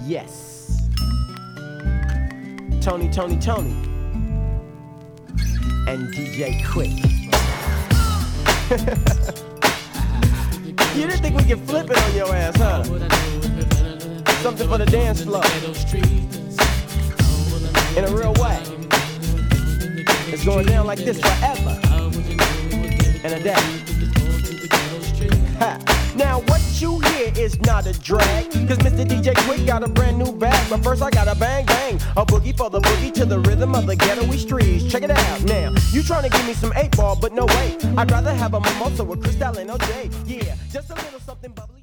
Yes. Tony, and DJ Quick. You didn't think we could flip it on your ass, huh? Something for the dance floor. In a real way. It's going down like this forever and a day. Ha. Now what you hear is not a drag, cause Mr. DJ Quick got a brand new bag. But first I gotta bang bang, a boogie for the boogie to the rhythm of the ghetto streets. Check it out now, you trying to give me some 8-ball, but no way. I'd rather have a mimosa with Cristal and OJ. Yeah, just a little something bubbly.